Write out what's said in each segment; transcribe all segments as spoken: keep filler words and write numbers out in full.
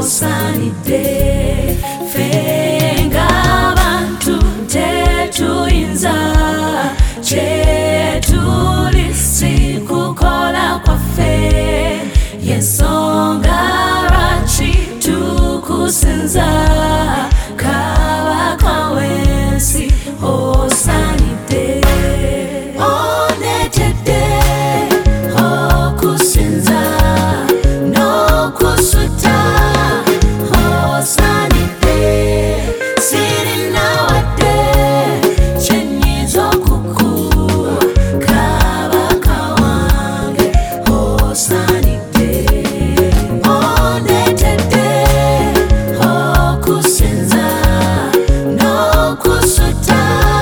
osanidde ffe ng'abantu tetuyinza kyetuli si kukola kwaffe y'ensonga lwaki tukusinza kabaka w'ensi osanidde onetedde okusinza n'okusuta osanidde sirina wadde kyenyiza okukuwa kabaka wange osanidde onetedde okusinza n'okusuta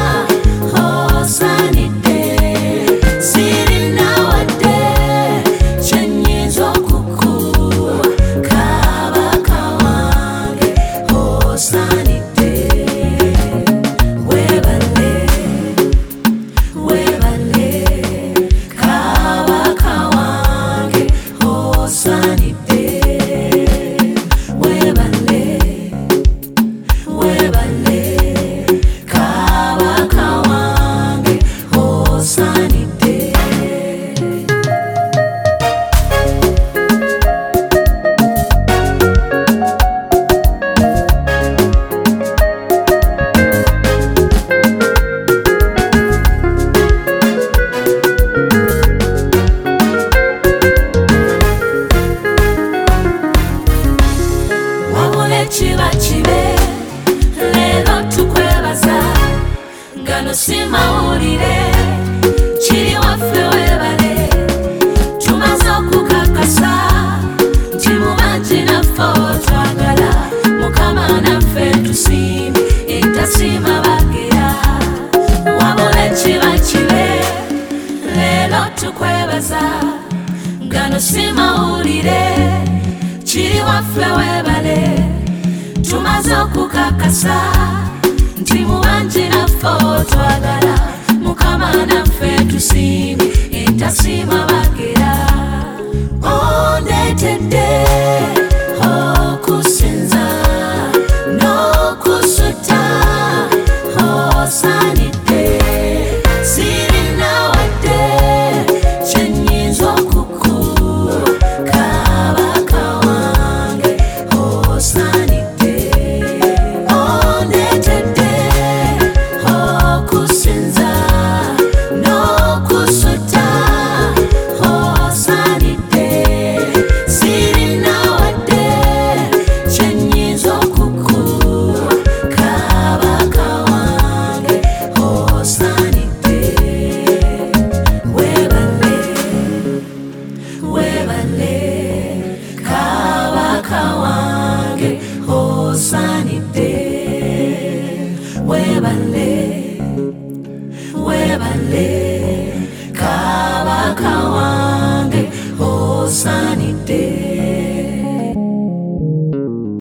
osanidde sirina wadde kyenyiza okukuwa kabaka wange osanidde webale webale kabaka wange osanidde webale webale kabaka wange osanidde wabula kiba kibe leero tukwebaza gano si mawulire kiri waffe webale tumaze okukakasa nti mubanji naffe otwagala mukama naffe tusiimye entasiima bagira wabula kiba kibe leero tukwebaza gano si mawulire kiri waffe webale tumaze okukakasa nti mubanji naffe otwagala mukama naffe tusiimye entasiima bagira ondetedde okusinza n'okusuta osanidde sirina wadde kyenyiza okukuwa kabaka wange osanidde ondetedde okusinza n'okusuta osanidde sirina wadde kyenyiza okukuwa kabaka wange osanidde webale webale kabaka wange osanidde webale webale kabaka